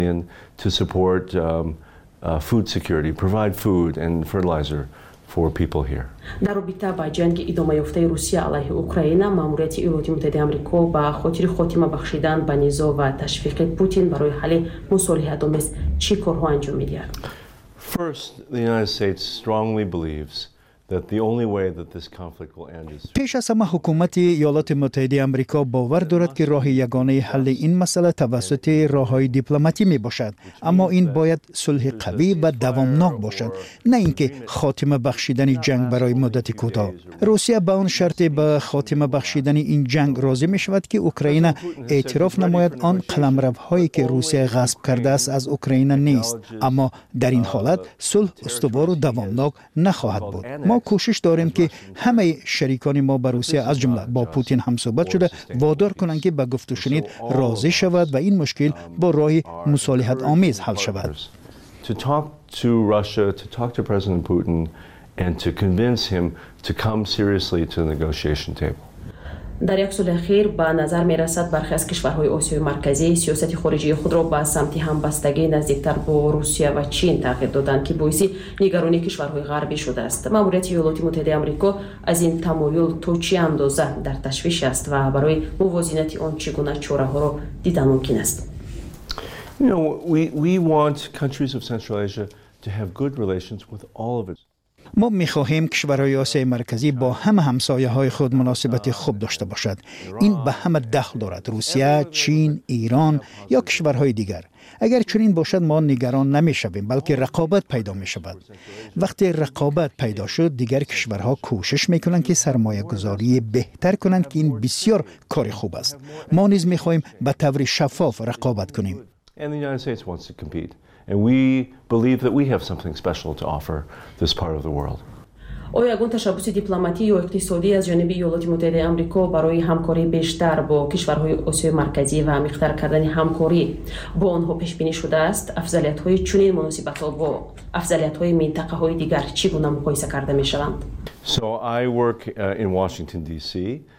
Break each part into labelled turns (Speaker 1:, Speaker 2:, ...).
Speaker 1: to support food security, provide food and fertilizer for people here.
Speaker 2: در رابطه با جنگ ادامه یافته روسیه علیه اوکراین، ماموریت ایالات متحده آمریکا به خاطر خاتمه بخشیدن به نزاع و تشویق پوتین برای حل مصالحت آمیز چه کارها انجام می‌دهد؟
Speaker 1: First, the United States strongly believes that the only way that this conflict will end is
Speaker 3: پیش از همه حکومت ایالات متحده آمریکا باور دارد که راه یگانه حل این مسئله توسط راه‌های دیپلماتی می باشد، اما این باید صلح قوی و دوامناک باشد، نه اینکه خاتمه بخشیدن جنگ برای مدت کوتاه. روسیه با آن شرط به خاتمه بخشیدن این جنگ راضی می شود که اوکراین اعتراف نماید آن قلمروهایی که روسیه غصب کرده است از اوکراین نیست، اما در این حالت صلح استوار و دوامناک نخواهد بود. ما کوشش داریم که همه شریکان ما با روسیه از جمله با پوتین هم صحبت شده وادار کنند که به گفت و شنید راضی شود و این مشکل با راه مصالحت آمیز حل شود.
Speaker 1: to talk to Russia, to talk to President Putin and to convince him to come seriously to the negotiation table.
Speaker 2: در یک سال اخیر به نظر می رسد برخی از کشورهای آسیای مرکزی سیاست خارجی خود را به سمت همبستگی نزدیکتر با روسیه و چین تغییر دادند که باعث نگرانی کشورهای غربی شده است. ماموریت ایالات متحده آمریکا از این تمایل تا چه اندازه در تشویش است و برای موازنت آن چگونه چاره‌ها را دیدن ممکن است؟
Speaker 1: You know, we want countries of Central Asia to have good relations with all of its.
Speaker 3: ما می‌خواهیم کشورهای آسیای مرکزی با همه همسایه‌های خود مناسبت خوب داشته باشد. این به همه دخل دارد: روسیه، چین، ایران یا کشورهای دیگر. اگر چنین باشد ما نگران نمی‌شویم، بلکه رقابت پیدا می‌شود. وقتی رقابت پیدا شد، دیگر کشورها کوشش می‌کنند که سرمایه‌گذاری بهتر کنند که این بسیار کار خوب است. ما نیز می‌خواهیم به طور شفاف رقابت کنیم.
Speaker 1: And the United States wants to compete. And we believe that we have something special to offer this part of the world.
Speaker 2: آیا یگان تشبس دیپلماتی یا اقتصادی از جانب ایالات متحده آمریکا برای همکاری بیشتر با کشورهای آسیای مرکزی و عمیق‌تر کردن همکاری با آنها پیش بینی شده است؟ افضلیت‌های چنین مناسبت‌ها با افضلیت‌های منطقه‌های دیگر چگونه مقایسه کرده می‌شوند؟
Speaker 1: So I work in Washington D.C.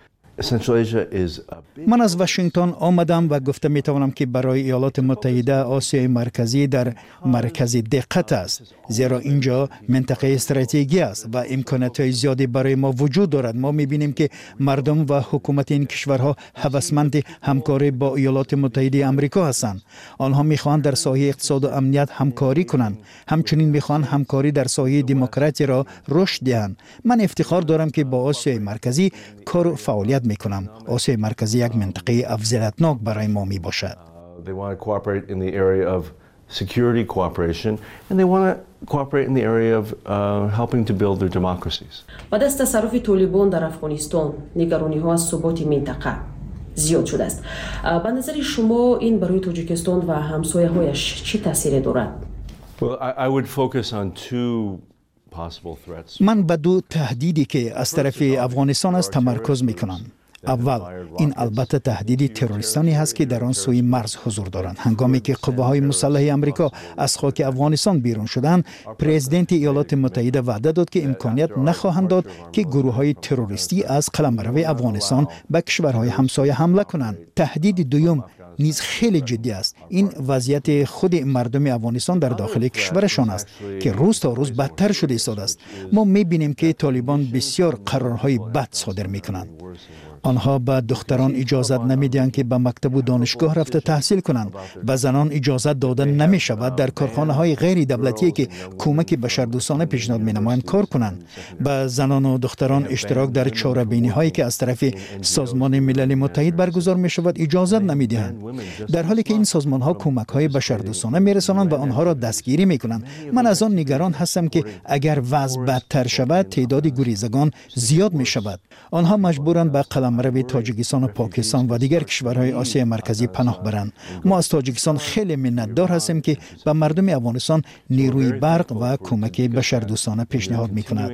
Speaker 3: من از واشنگتن آمدم و گفته می توانم که برای ایالات متحده آسیای مرکزی در مرکز دقت است، زیرا اینجا منطقه استراتژیکی است و امکانات‌های زیادی برای ما وجود دارد. ما می بینیم که مردم و حکومت این کشورها هوسمند همکاری با ایالات متحده آمریکا هستند. آنها می خواهند در ساحه اقتصاد و امنیت همکاری کنند، همچنین می خواهند همکاری در ساحه دموکراسی را رشد دهند. من افتخار دارم که با آسیای مرکزی کار و فعالیت میکنم. آسیای مرکزی یک منطقه افضلیتناک برای ما می باشد.
Speaker 1: They want to cooperate in the area of security cooperation and they want to cooperate in the area of helping to build their democracies.
Speaker 2: بعد از تصرف طالبان در افغانستان، نگرانی‌ها از ثبات منطقه زیاد شده است. به نظر شما این برای تاجیکستان و همسایه‌هایش چه تأثیری دارد؟
Speaker 1: Well, I would focus on two possible threats.
Speaker 3: من به دو تهدیدی که از طرف افغانستان است تمرکز میکنم. اول، این البته تهدید تروریستانی هست که در آن سوی مرز حضور دارند. هنگامی که قوه‌های مسلح آمریکا از خاک افغانستان بیرون شدند، پرزیدنت ایالات متحده وعده داد که امکانیت نخواهند داد که گروه‌های تروریستی از قلمرو افغانستان به کشورهای همسایه حمله کنند. تهدید دوم نیز خیلی جدی است. این وضعیت خود مردم افغانستان در داخل کشورشان است که روز تا روز بدتر شده ایستاده است. ما می‌بینیم که طالبان بسیار قرارهای بد صادر می‌کنند. آنها به دختران اجازت نمیدهند که به مکتب و دانشگاه رفته تحصیل کنند. به زنان اجازت داده نمی شود در کارخانه‌های غیر دولتی که کمک بشردوستانه پیشنهاد می‌نمایند کار کنند. به زنان و دختران اشتراک در چاره‌بینی‌هایی که از طرف سازمان ملل متحد برگزار می‌شود اجازت نمی‌دهند. در حالی که این سازمان‌ها کمک‌های بشردوستانه می‌رسانند و آنها را دستگیری می‌کنند. من از آن نگران هستم که اگر وضع بدتر شود تعداد گریزگان زیاد می‌شود. آنها مجبورند به قلمرو تاجیکستان و پاکستان و دیگر کشورهای آسیای مرکزی پناه برند. ما از تاجیکستان خیلی منتدار هستیم که به مردم افغانستان نیروی برق و کمک بشردوستانه پیشنهاد می‌کند.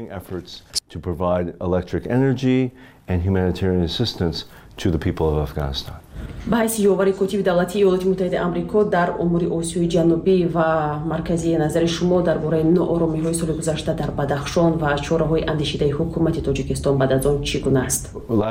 Speaker 1: To provide electric energy and humanitarian assistance to the people of Afghanistan.
Speaker 2: ба ҳайси ёвари котиби давлатии иёлоти муттаҳидаи амрико дар умури осиёи ҷанубӣ ва марказии назари шумо дар бораи нооромиҳои соли гузашта дар Бадахшон ва чораҳои андешидаи ҳукумати Тоҷикистон баъд аз он чӣ гуна аст?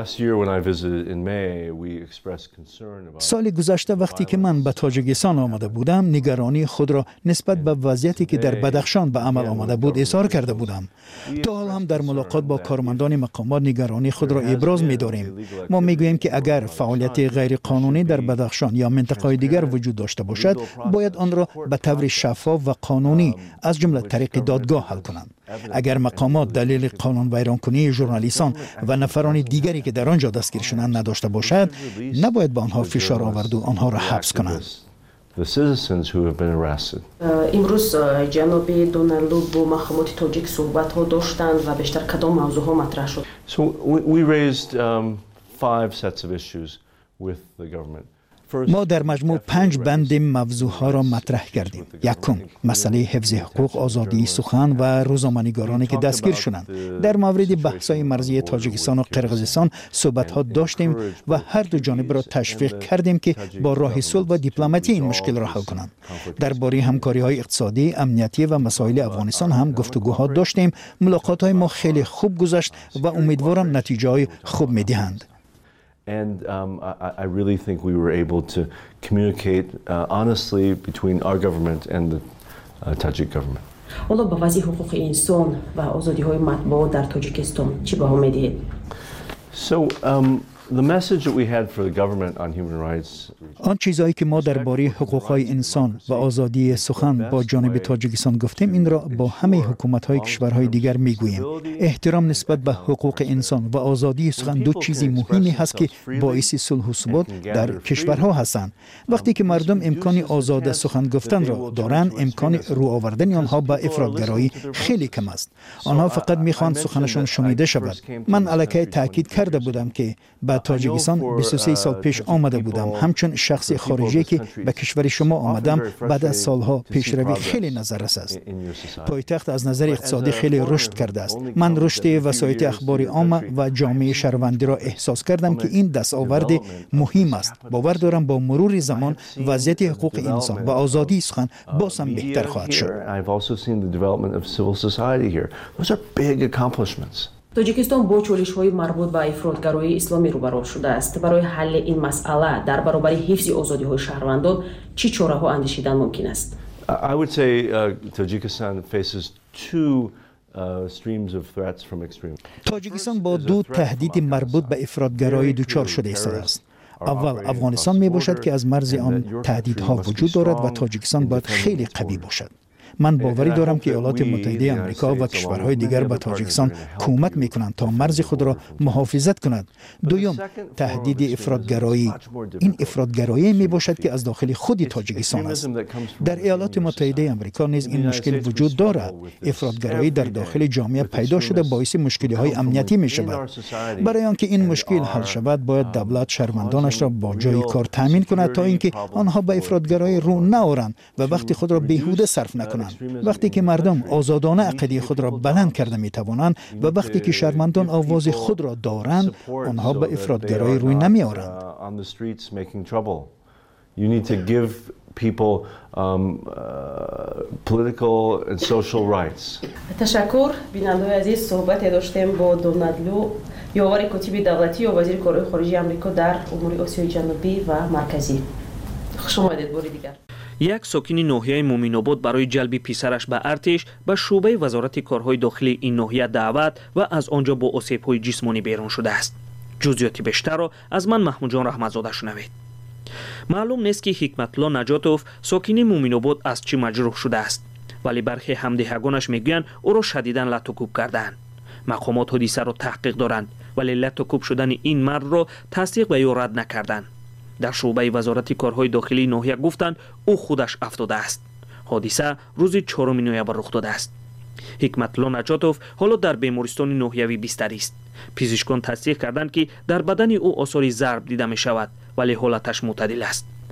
Speaker 3: соли гузашта вақте ки ман ба тоҷикистон омада будам, нигаронии худро нисбат ба вазъияте ки дар Бадахшон ба амал омада буд изҳор карда будам. то ҳол ҳам дар мулоқот бо кормандони мақомот нигаронии худро иброз медорем. мо мегӯем ки агар фаъолияти ғайриқонунӣ дар Бадахшон ё минтақаҳои дигар вуҷуд дошта бошад, бояд онро ба таври шаффоф ва қонунӣ аз ҷумла тариқи додгоҳ ҳал кунанд. агар мақомот далели қонунвайронкунии журналистон ва нафарони дигаре ки дар он ҷо дастгир шуданд надошта бошад, набояд ба онҳо фишор оварду онҳоро ҳабс kunand.
Speaker 2: имрӯз ҷаноби Доналду бо мақомоти тоҷик суҳбатҳо доштанд ва бештар кадом мавзӯъҳо матраҳ шуд?
Speaker 1: So we raised 5 sets of issues with the government.
Speaker 3: ما در مجموع 5 بند موضوعها مطرح کردیم. یکم، مسئله حفظ حقوق، آزادی سخن و روزنامه‌نگارانی که دستگیر شدند. در مورد بحث‌های مرزی تاجیکستان و قرقیزستان صحبت‌ها داشتیم و هر دو جانب را تشویق کردیم که با راه صلح و دیپلماتی این مشکل را حل کنند. درباره همکاری‌های اقتصادی، امنیتی و مسائل افغانستان هم گفتگوها داشتیم. ملاقات‌های ما خیلی خوب گذشت و امیدوارم نتیجه‌های خوب می‌دهند.
Speaker 1: And I really think we were able to communicate honestly between our government and the Tajik government.
Speaker 2: حالا با وضع حقوق انسان و آزادی‌های مطبوعات در تاجیکستان چی بها می‌دهید؟
Speaker 1: So the message that we had for the government on human rights.
Speaker 3: آن چیزایی که ما درباره حقوق‌های انسان و آزادی سخن با جانب تاجیکستان گفتیم این را با همه حکومت‌های کشورهای دیگر می‌گوییم. احترام نسبت به حقوق انسان و آزادی سخن دو چیز مهمی هست که باعث صلح و ثبات در کشورها هستند. وقتی که مردم امکان آزاد سخن گفتن را دارند، امکان رو آوردن آنها به افراطگرایی خیلی کم است. آنها فقط می‌خواهند سخنشان شنیده شود. من الکی تاکید کرده بودم که به تاجیکستان 23 سال پیش آمده بودم. همچون شخص خارجی که به کشور شما آمدم بعد از سالها پیشروی خیلی نظررس است. پایتخت از نظر اقتصادی خیلی رشد کرده است. من رشد وسایط اخبار عامه و جامعه شهروندی را احساس کردم که این دستاورد مهم است. باور دارم با مرور زمان وضعیت حقوق انسان و آزادی سخن باز هم بهتر خواهد شد.
Speaker 2: توجیکستان با چالش‌های مربوط به افراطگرایی اسلامی روبرو شده است. برای حل این مسئله در برابر حفظ آزادی‌های شهروندان چه چاره‌ها اندیشیدن ممکن است؟
Speaker 1: I would say Tajikistan faces two streams of threats from extreme.
Speaker 3: تاجیکستان با دو تهدید مربوط به افراطگرایی دچار شده است. اول افغانستان می باشد که از مرز آن تهدیدها وجود دارد و تاجیکستان باید خیلی قوی باشد. من باوری دارم که ایالات متحده آمریکا و کشورهای دیگر به تاجیکستان کمک میکنند تا مرز خود را محافظت کند. دوم، تهدید افراطگرایی. این افراطگرایی می باشد که از داخل خود تاجیکستان است. در ایالات متحده آمریکا نیز این مشکل وجود دارد. افراطگرایی در داخل جامعه پیدا شده باعث مشکل‌های امنیتی می شود. برای آنکه این مشکل حل شود باید دولت شهروندانش را با جای کار تامین کند تا اینکه آنها به افراطگرایی رو نآورند و وقت خود را بیهوده صرف نکنند. وقتی که مردم آزادانه عقیده خود را بلند کرده می توانند و وقتی که شهروندان آواز خود را دارند آنها به افراطگرایی روی نمی آورند.
Speaker 1: You need to give people political and social rights.
Speaker 2: تشکر. بینندگان عزیز، صحبت داشتیم با دونالدو، یاور کتیب دولتی و وزیر کارهای خارجه آمریکا در امور آسیای جنوبی و مرکزی. خوش آمدید بار دیگر.
Speaker 4: یک ساکن ناحیه مومین‌آباد برای جلب پسرش به ارتش به شعبه وزارت کارهای داخلی این ناحیه دعوت و از آنجا با آسیب‌های جسمانی بیرون شده است. جزئیات بیشتر را از من محمود جان رحمتزاده شنوید. معلوم نیست که حکمت الله نجاتوف ساکن مومین‌آباد از چه مجروح شده است، ولی برخی همدهگانش میگویند او را شدیداً لط و کوب کردند. مقامات حادثه را تحقیق دارند ولی لط و کوب شدن این مرد را تصدیق و یا رد نکردند. در شعبه وزارت کارهای داخلی ناحیه گفتند او خودش افتاده است. حادثه روز 4 نوامبر رخ داده است. حکمت الله نجاتوف حالا در بیمارستان ناحیوی بستری است. پزشکان تصدیق کردند که در بدن او آثار ضرب دیده می شود ولی حالتش معتدل است.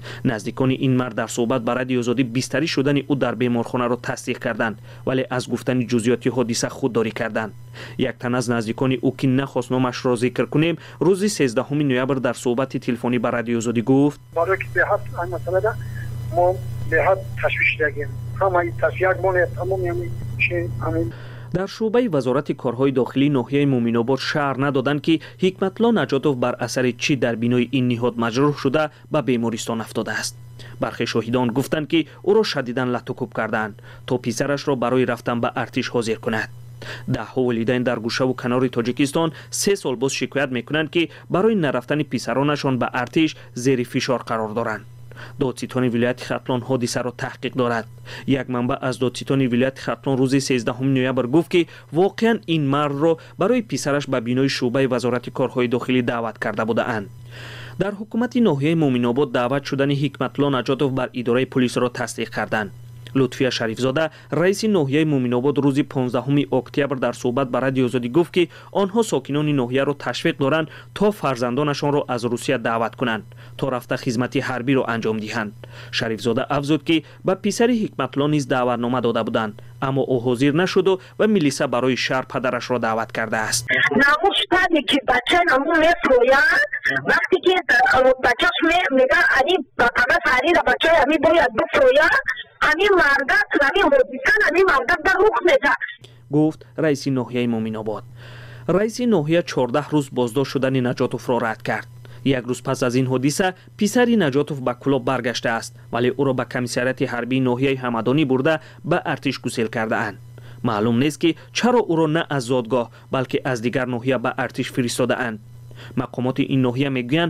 Speaker 4: نزدیکان این مرد در صحبت با رادیو آزادی بستری شدن او در بیمارخانه را تصدیق کردند، ولی از گفتن جزئیات حادثه خودداری کردند. یک تن از نزدیکان او که نخواست نامش را ذکر کنیم، روز 13 نوامبر در صحبت تلفنی با رادیو آزادی گفت:
Speaker 5: برای که به حد مسئله ما به حد تشویش داریم. همه تشویق مونه تمام همین
Speaker 4: در شعبه وزارت کارهای داخلی ناحیه مومن‌آباد شهر ندادند که حکمت‌الله نجاتوف بر اثر چی در بینای این نهاد مجروح شده به بیمارستان افتاده است. برخی شاهدان گفتند که او را شدیداً لطوکوب کردند تا پسرش را برای رفتن به ارتش حاضر کند. ده‌ها والدین در گوشه و کنار تاجیکستان 3 سال باز شکایت می‌کنند که برای نرفتن پسرانشان به ارتش زیر فشار قرار دارند. دادستان ولایت ختلان حادثه را تحقیق دارد. یک منبع از دادستان ولایت ختلان روز 13 نوامبر گفت که واقعا این مرد را برای پسرش به بینای شعبه وزارت کارهای داخلی دعوت کرده بودند. در حکومت ناحیه مومن‌آباد دعوت شدن حکمت‌الله نجاتوف بر اداره پلیس را تصدیق کردند. لطفی شریفزاده رئیس ناحیه مومن‌آباد روز 15 اکتبر در صحبت با رادیو آزادی گفت که آنها ساکنان ناحیه را تشویق دارند تا فرزندانشان را از روسیه دعوت کنند تا رفته خدمت حربی را انجام دهند. شریفزاده افزود که به پسر حکمت‌الله نیز دعوتنامه داده بودند، اما او حاضر نشد و میلیسا برای شهر پدرش را دعوت کرده است.
Speaker 6: ناموشتانی که بچه نمو میفرویند وقتی که بچه‌ش میگه انی فقط حریر بچه همی باید بفروید انی مردت انی حدیثن انی مردت در رخ میده، گفت
Speaker 4: رئیس ناحیه مومن‌آباد. رئیس ناحیه 14 روز بازداشت شدن نجاتوف را رد کرد. یک روز پس از این حادثه پسری نجاتوف به کلاب برگشته است، ولی او را به کمیسریات حربی ناحیه همدانی برده به ارتش گسیل کرده اند. معلوم نیست که چرا او را نه از زادگاه بلکه از دیگر ناحیه به ارتش فرستاده اند. مقامات این ناحیه میگویند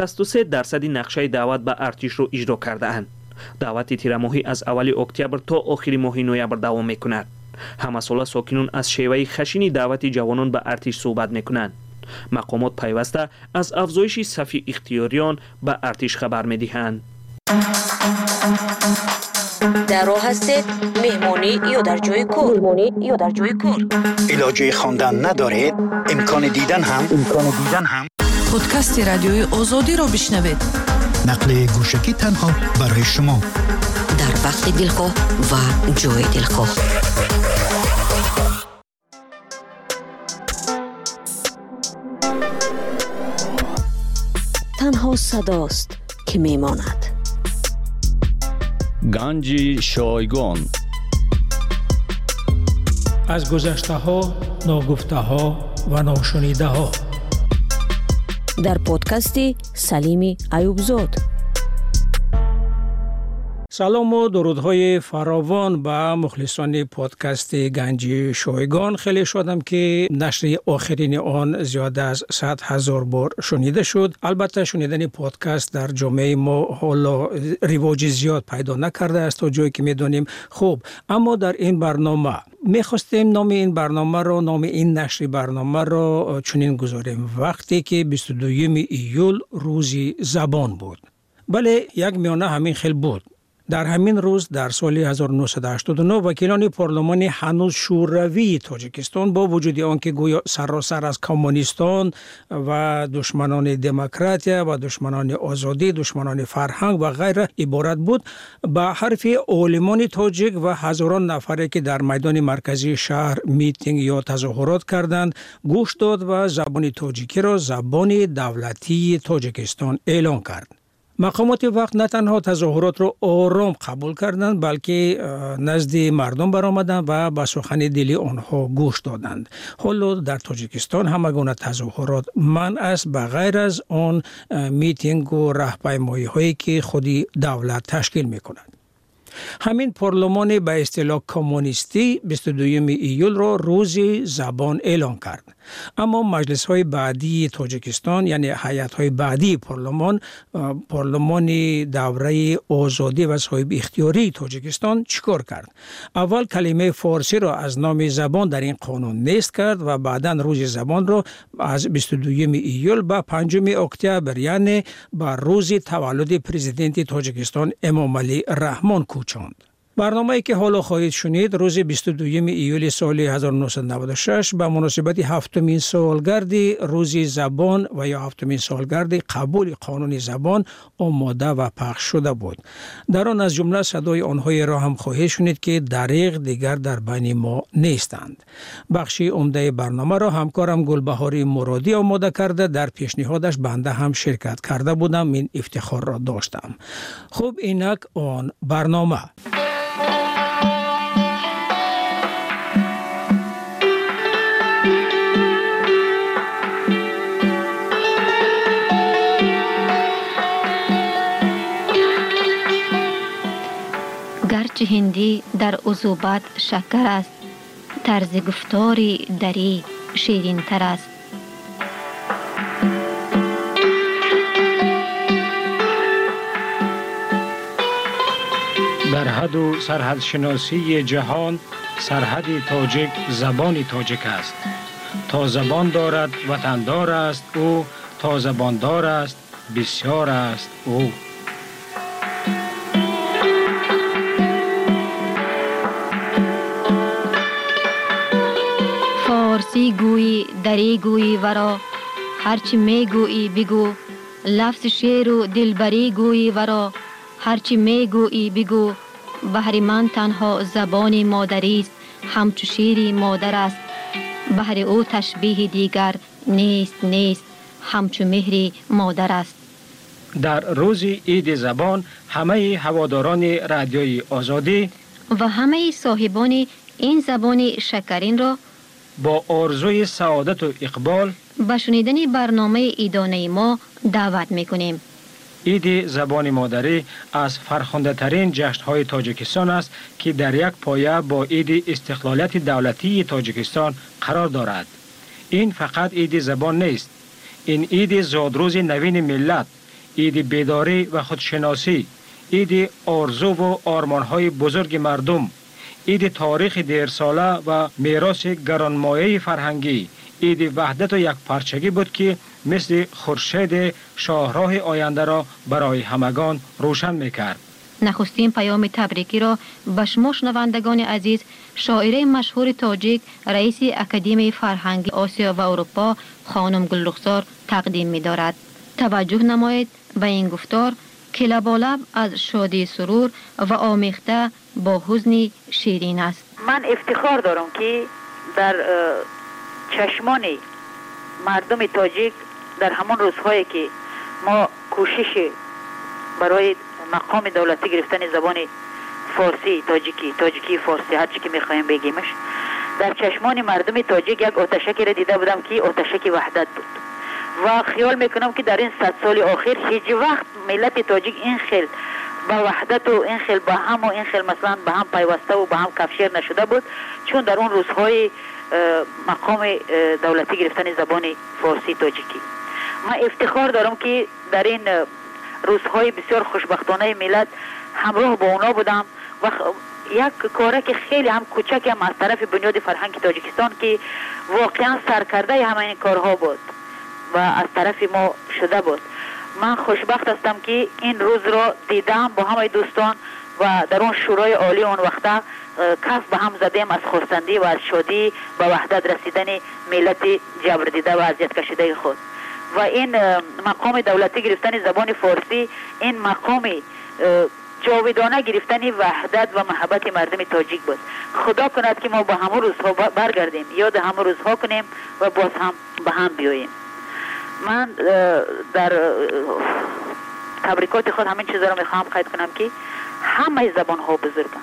Speaker 4: 63% نقشه دعوت به ارتش را اجرا کرده اند. دعوت تیر ماهی از اول اکتبر تا آخر ماه نوامبر دوام میکند. همه ساله ساکنان از شیوه خشن دعوت جوانان به ارتش صحبت میکنند. مقامات پیوسته از افزایش صف اختیاریان به ارتش خبر میدهند.
Speaker 7: در راه هستید مهمانی یا در جای کار؟
Speaker 3: علاجه خواندن ندارید؟ امکان دیدن هم
Speaker 8: پادکست رادیوی آزادی را بشنوید.
Speaker 3: نقل گوشکی تنها برای شما
Speaker 7: در وقت دلخواه و جای دلخواه. تنها صداست که میماند.
Speaker 9: گنج شایگان.
Speaker 10: از گذشته ها، ناگفته ها و ناشنیده ها.
Speaker 7: در پادکست سلیم ایوبزاد.
Speaker 10: سلام و درودهای فراوان به مخلصان پادکست گنج شایگان. خیلی شدم که نشر آخرین آن زیاد از 100,000 بار شنیده شد. البته شنیدن پادکست در جامعه ما حالا رواج زیاد پیدا نکرده است تا جایی که میدونیم. خوب، اما در این برنامه میخواستیم نام این نشر برنامه را چنین گذاریم: وقتی که 22 ایول روزی زبان بود. بله، یک میانه همین خیلی بود. در همین روز در سال 1989 وکیلان پارلمان هنوز شوروی تاجیکستان با وجود آنکه گویا سراسر از کمونیستان و دشمنان دموکراتیا و دشمنان آزادی، دشمنان فرهنگ و غیره عبارت بود، به حرف عالمان تاجیک و هزاران نفری که در میدان مرکزی شهر میتینگ یا تظاهرات کردند گوش داد و زبان تاجیکی را زبان دولتی تاجیکستان اعلان کرد. مقامات وقت نه تنها تظاهرات را آرام قبول کردند بلکه نزد مردم برآمدند و به سخن دلی آنها گوش دادند. حالا در تاجیکستان همه گونه تظاهرات منع است به غیر از آن میتینگ و راهپیمایی هایی که خودی دولت تشکیل می کند. همین پارلمان به اصطلاح کمونیستی 22 ایول را روز زبان اعلان کرد. اما مجلس های بعدی تاجیکستان، یعنی هیئت های بعدی پارلمان دوره آزادی و صاحب اختیاری تاجیکستان چیکار کرد؟ اول کلمه فارسی را از نام زبان در این قانون نیست کرد و بعدا روز زبان را از 22 ایول به 5 اکتبر، یعنی بر روز تولد پرزیدنت تاجیکستان امام علی رحمان کوچاند. برنامه‌ای که حالا خواهید شنید روز 22 ایول سال 1996 به مناسبت هفتمین سالگرد روز زبان و یا هفتمین سالگرد قبول قانون زبان آماده و پخش شده بود. در آن از جمله صدای آنهایی را هم خواهید شنید که دریغ دیگر در بین ما نیستند. بخشی عمده برنامه را همکارم گلبهاری مرادی آماده کرده، در پیشنهادش بنده هم شرکت کرده بودم، این افتخار را داشتم. خب اینک آن برنامه.
Speaker 11: گرچه هندی در عذوبت شکر است، طرز گفتاری دری شیرین تر است.
Speaker 10: در حد و سرحد شناسی جهان سرحد تاجیک زبان تاجیک است. تا زبان دارد وطندار است او، تا زبان دار است بسیار است او.
Speaker 11: فارسی گویی دری گویی ورا، هرچی می گویی بگو. لفظ شعر و دلبری گویی ورا، هرچی می گویی بگو. بهر من تنها زبان مادری است، همچو شیر مادر است. بهر او تشبیه دیگر نیست، همچو مهر مادر است.
Speaker 10: در روز عید زبان همه هواداران رادیوی آزادی
Speaker 11: و همه صاحبان این زبان شکرین را
Speaker 10: با آرزوی سعادت و اقبال
Speaker 11: به شنیدن برنامه عیدانه ما دعوت میکنیم.
Speaker 10: عید زبان مادری از فرخنده ترین جشن‌های تاجیکستان است که در یک پایه با عید استقلالیت دولتی تاجیکستان قرار دارد. این فقط عید زبان نیست، این عید زادروز نوین ملت، عید بیداری و خودشناسی، عید آرزو و آرمان‌های بزرگ مردم، عید تاریخ دیرساله و میراث گرانمایه فرهنگی، عید وحدت و یک پارچگی بود که مثل خورشید شاهراه آینده را برای همگان روشن میکرد.
Speaker 11: نخستین پیام تبریکی را به شما شنوندگان عزیز شاعره مشهور تاجیک، رئیس اکادمی فرهنگی آسیا و اروپا خانم گلرخسار تقدیم می‌دارد. توجه نمایید به این گفتار که لبالب از شادی سرور و آمیخته با حزن شیرین است.
Speaker 12: من افتخار دارم که در چشمان مردم تاجیک در همان روزهایی که ما کوشش برای مقام دولتی گرفتن زبان فارسی تاجیکی فارسی هر چی که میخوایم بگیمش، در چشمان مردم تاجیک یک آتشکی را دیده بودم که آتشک وحدت بود و خیال میکنم که در این 100 سال آخر هیچ وقت ملت تاجیک این خیل با وحدت و این خیل با هم و این خیل مثلا به هم پیوسته و به هم کفشیر نشده بود، چون در اون روزهای مقام دولتی گرفتن زبان فارسی تاجیکی. من افتخار دارم که در این روزهای بسیار خوشبختانه ملت همراه با اونا بودم و یک کاره که خیلی هم کوچک هم از طرف بنیاد فرهنگ تاجیکستان که واقعا سرکرده همه این کارها بود و از طرف ما شده بود. من خوشبخت هستم که این روز را دیدم با همه دوستان و در اون شورای عالی اون وقته کف به هم زدیم از خرسندی و از شادی به وحدت رسیدن ملت جبر دیده و اذیت کشیده خود. و این مقام دولتی گرفتن زبان فارسی این مقام جاودانه گرفتن وحدت و محبت مردم تاجیک بود. خدا کند که ما با همون روزها برگردیم، یاد همون روزها کنیم و باز هم به هم بیاییم. من در تبریکات خود همین چیزا رو میخوام قید کنم که همه زبان ها بزرگند،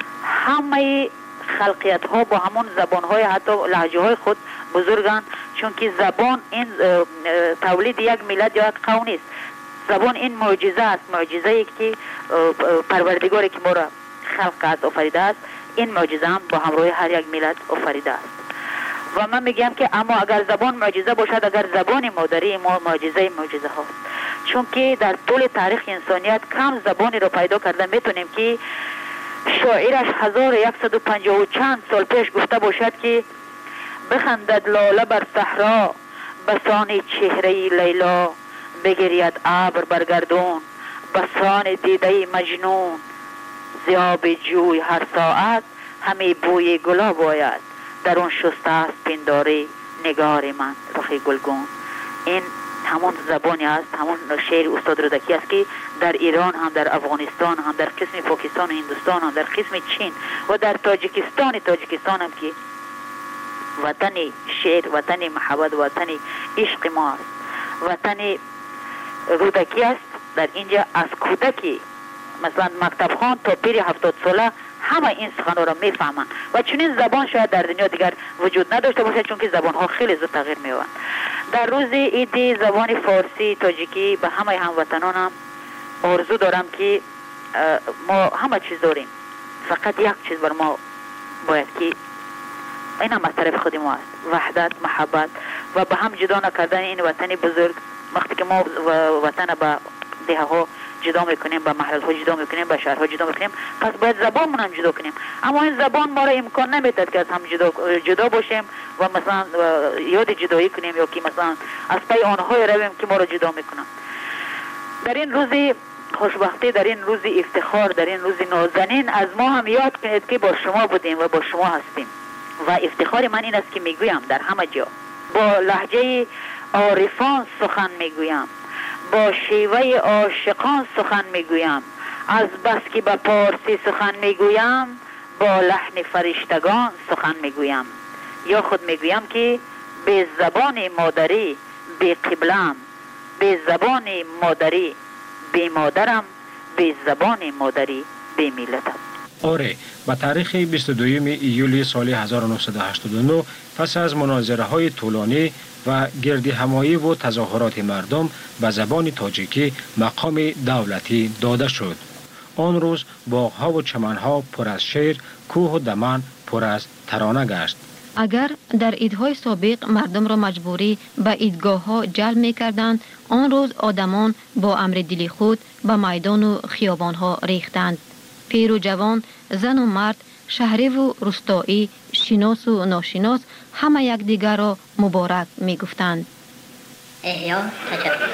Speaker 12: همه خلقیت ها با همون زبان های حتی لهجه های خود بزرگند، چون که زبان این تولید یک ملت یا یک قوم نیست. زبان این معجزه است، معجزه ای که پروردگاری که ما را خلق کرد آفریده است، این معجزه هم با همراه هر یک ملت آفریده است. و من میگم که اما اگر زبان معجزه باشد، اگر زبان مادری ما معجزه هاست، چون که در طول تاریخ انسانیت کم زبانی رو پیدا کرده میتونیم که شاعرش 1150 چند سال پیش گفته باشد که بخندد لاله بر صحرا بسان چهره لیلا، بگرید ابر بر گردون بسان دیده مجنون، زیاب جوی هر ساعت همی بوی گلاب آید در اون شسته است پنداری نگار من رخ گلگون. این همون زبانی است، همون شعر استاد رودکی است که در ایران هم، در افغانستان هم، در قسم پاکستان و هندوستان هم، در قسم چین و در تاجیکستان هم که وطن شعر، وطن محبت، وطن عشق ما است، وطن رودکی است. در اینجا از کودکی مثلا مکتب خوان تا پیر 70 ساله همه این سخنها را میفهمند و چنین زبان شاید در دنیا دیگر وجود نداشته باشد، چون که زبان ها خیلی زود تغییر می‌یابند. در روز عید زبان فارسی تاجیکی به همه هموطنانم آرزو دارم که ما همه چیز داریم، فقط یک چیز بر ما باید که این هم از طرف خود ما است، وحدت، محبت و به هم جدا نکردن این وطن بزرگ. وقتی که ما وطن به دهه ها جدا میکنیم، به محل ها جدا میکنیم، به شهرها جدا میکنیم، پس باید زبان هم جدا کنیم. اما این زبان ما را امکان نمیداد که از هم جدا باشیم و مثلا یاد جدایی کنیم یا که مثلا از پی آنهای رویم که ما را جدا میکنن. در این روز خوشبختی، در این روز افتخار، در این روز نازنین از ما هم یاد کنید که با شما بودیم و با شما هستیم. و افتخار من این است که میگویم در همه جا با لهجه عارفان سخن میگویم، با شیوه عاشقان سخن میگویم، از بس که به پارسی سخن میگویم با لحن فرشتگان سخن میگویم. یا خود میگویم که به زبان مادری به قبلم، به زبان مادری به مادرم، به زبان مادری به ملتم.
Speaker 13: آره، با تاریخ 22 ایولی سال 1989 پس از مناظره های طولانی و گرد همایی و تظاهرات مردم به زبان تاجیکی مقام دولتی داده شد. آن روز باغ‌ها و چمن‌ها پر از شعر، کوه و دمن پر از ترانه گشت.
Speaker 11: اگر در عیدهای سابق مردم را مجبوری به عیدگاه‌ها جلب می‌کردند، آن روز آدمان با امر دلی خود به میدان و خیابان‌ها ریختند. پیر و جوان، زن و مرد، شهری و روستایی، شناس و ناشناس همه یکدیگر را مبارک می‌گفتند.
Speaker 14: احیا تجربه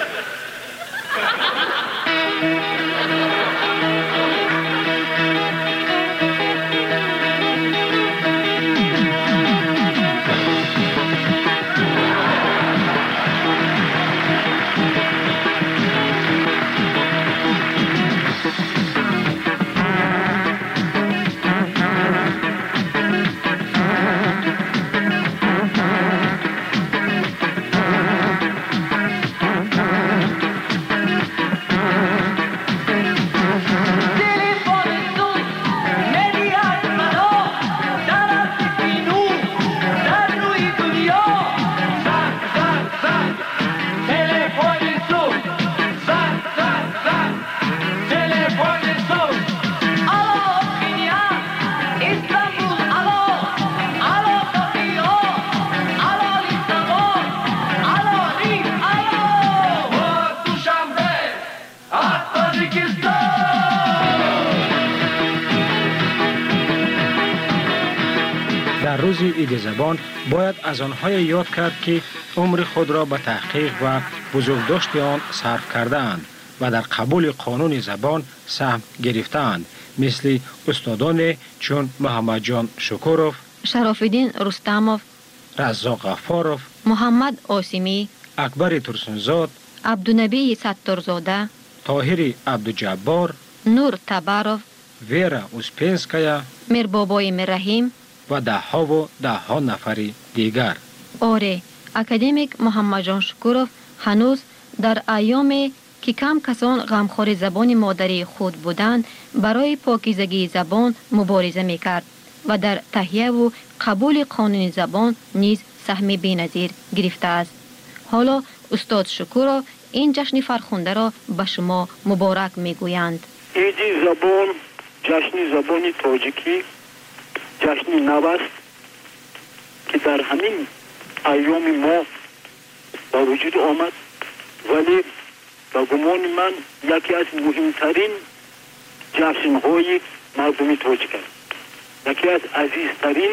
Speaker 13: روز عید زبان باید از آنهای یاد کرد که عمر خود را به تحقیق و بزرگداشت آن صرف کرده اند و در قبول قانون زبان سهم گرفتند، مثل استادان چون محمد جان شکوروف،
Speaker 11: شرافالدین رستموف،
Speaker 13: رزاق غفاروف،
Speaker 11: محمد آسیمی،
Speaker 13: اکبر ترسنزاد،
Speaker 11: عبدالنبی ستارزاده،
Speaker 13: طاهر عبدالجبار،
Speaker 11: نور تباروف،
Speaker 13: ویرا اوسپینسکایا،
Speaker 11: میربابای مرحیم
Speaker 13: و ده ها نفری دیگر.
Speaker 11: آره، اکادمیک محمد جان شکوروف هنوز در ایامی که کم کسان غمخوار زبان مادری خود بودند برای پاکیزگی زبان مبارزه میکرد و در تهیه و قبول قانون زبان نیز سهم بی‌نظیر گرفته است. حالا استاد شکوروف این جشن فرخنده را به شما مبارک میگویند.
Speaker 5: عید زبان، جشن زبان تاجیکی، جشن نو است که در همین ایام ما با وجود آمد، ولی با گمان من یکی از مهمترین جشن‌های مردمی تاجیک است، یکی از عزیزترین،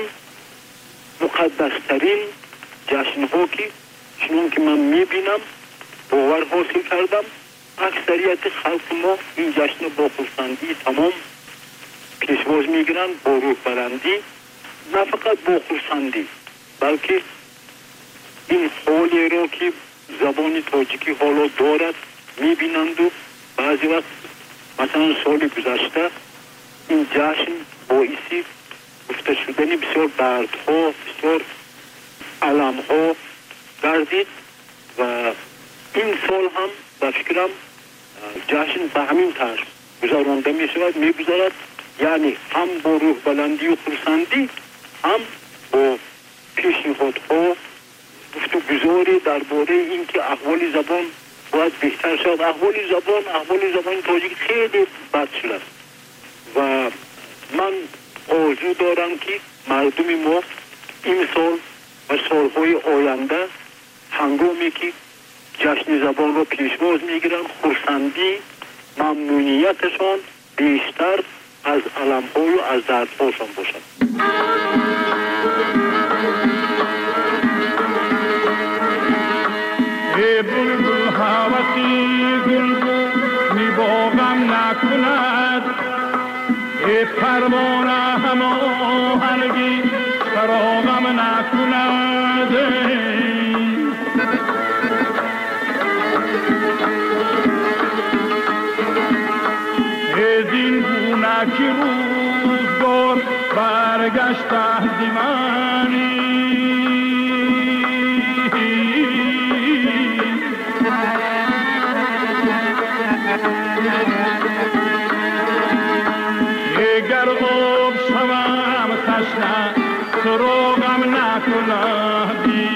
Speaker 5: مقدسترین جشن‌ها که چنون که من می‌بینم باور حاصل کردم اکثریت خلق ما این جشن با خرسندی تمام پیشواز میگیرن با روح بلندی، نه فقط با خرسندی، بلکه این حالی را که زبان تاجیکی حالا دارد میبینند و بعضی وقت مثلا سال گذشته این جشن باعثی گفته شدن بسیار دردها، بسیار علمها گردید و این سال هم به فکرم جشن به همین طرز گذرانده می شود، می گذارد، یعنی هم با روح بلندی و خرسندی، هم با پیشنهادها گفتگوزاری درباره اینکه احوال زبان باید بهتر شد. احوال زبان تاجیک خیلی بد شده و من آرزو دارم که مردم ما این سال و سالهای آینده هنگامی که جشن زبان را پیشواز میگیرن، خرسندی، ممنونیتشان بیشتر از علم‌های و از دردهاشان باشد.
Speaker 15: ای بلبل هوسی گل می باغم نکند، ای پروانه هماهنگی فراغم نکند. ای زین گونه که روزگار برگشته دیمانی، اگر خوب شوم خشنه سراغم نکندی.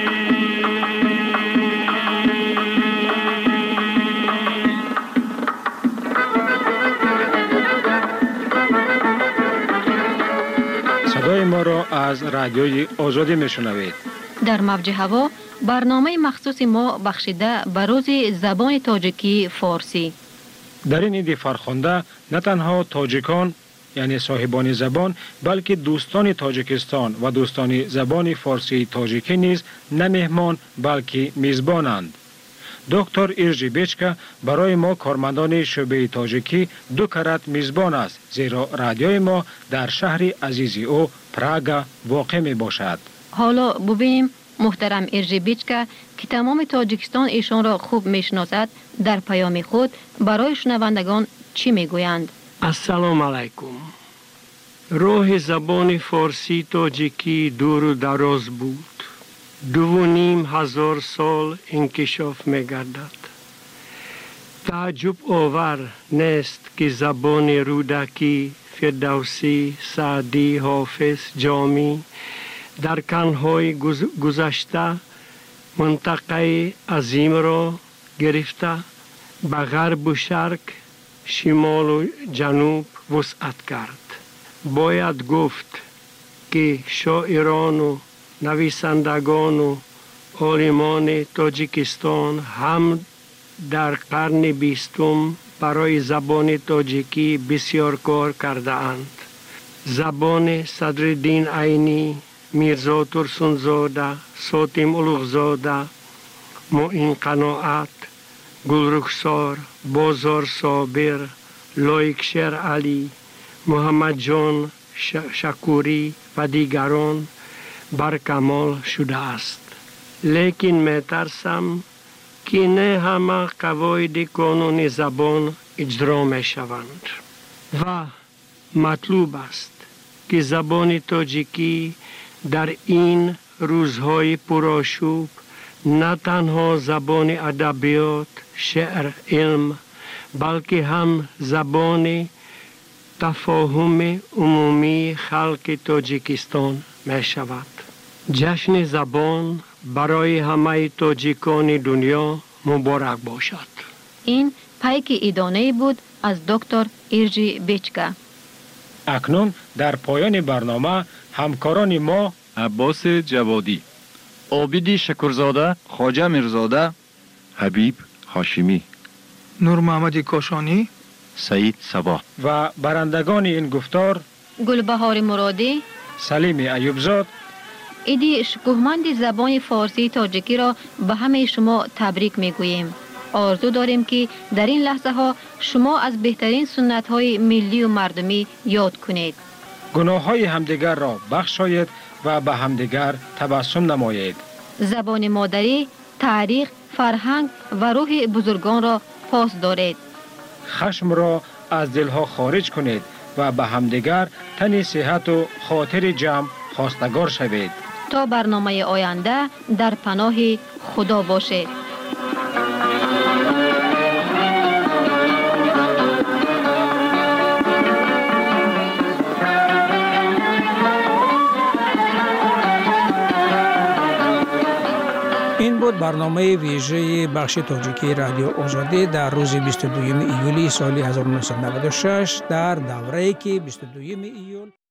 Speaker 13: صدای ما را از رادیوی آزادی میشنوید.
Speaker 11: در موج هوا برنامه مخصوص ما بخشیده به روز زبان تاجیکی فارسی.
Speaker 13: در این عید فرخنده نه تنها تاجیکان یعنی صاحبان زبان، بلکه دوستان تاجیکستان و دوستان زبان فارسی تاجیکی نیز نه مهمان بلکه میزبانند. دکتر ایرجی بیچکا برای ما کارمندان شعبه تاجیکی 2 کرات میزبان است، زیرا رادیوی ما در شهر عزیز او پراگا واقع می باشد.
Speaker 11: حالا ببینیم محترم ایرجی بیچکا که تمام تاجیکستان ایشان را خوب میشناسد در پیام خود برای شنوندگان چی میگویند.
Speaker 16: السلام علیکم. راه زبان فارسی تاجیکی دور و دراز بود. 2,500 سال انکشاف می‌گردد. تعجب آور نیست که زبان رودکی، فردوسی، سعدی، حافظ، جامی در قرن‌های گذشته منطقه عظیم را گرفته به غرب و شرق، شمال و جنوب وسعت کرد. باید گفت که شاعران و نویسندگان و عالمان تاجیکستان هم در قرن 20 برای زبان تاجیکی بسیار کار کرده اند. زبان صدرالدین عینی، میرزا ترسونزاده، ساتم اولوغزاده، معین قناعت، گلرخسار، بازار صابر، لایک شیر علی، محمد جان شکوری و دیگران برکمال شده است. لیکن می ترسم که نه همه قواعد قانون زبان اجرا می شوند و مطلوب است که زبان تاجیکی در این روزهای پرآشوب نه تنها زبان ادبیات، شعر، علم، بلکه هم زبان تفاهم عمومی خلق تاجیکستان می شود. جشن زبان برای همه تاجیکان دنیا مبارک باشد.
Speaker 11: این پیک ادانه بود از دکتر ایرجی بیچکا.
Speaker 13: اکنون در پایان برنامه همکاران ما
Speaker 9: عباس جوادی، عابدی شکرزاده، خواجه میرزاده، حبیب هاشمی،
Speaker 17: نور محمد کاشانی،
Speaker 9: سعید صبا
Speaker 13: و برندگان این گفتار
Speaker 11: گلبهار مرادی،
Speaker 13: سلیم ایوبزاد،
Speaker 11: ایدی شکوهمند زبان فارسی تاجیکی را به همه شما تبریک میگوییم. آرزو داریم که در این لحظه ها شما از بهترین سنت های ملی و مردمی یاد کنید.
Speaker 13: گناه های همدیگر را بخشایید و به همدیگر تبسم نمایید.
Speaker 11: زبان مادری، تاریخ، فرهنگ و روح بزرگان را پاس دارید.
Speaker 13: خشم را از دلها خارج کنید و به همدیگر تن صحت و خاطر جمع خواستگار شوید.
Speaker 11: تا برنامه آینده در پناه خدا باشید.
Speaker 10: این بود برنامه ویژه بخش تاجیکی رادیو آزادی در روز 22 ایولی سال 1996 در دوره‌ای که 22 ایول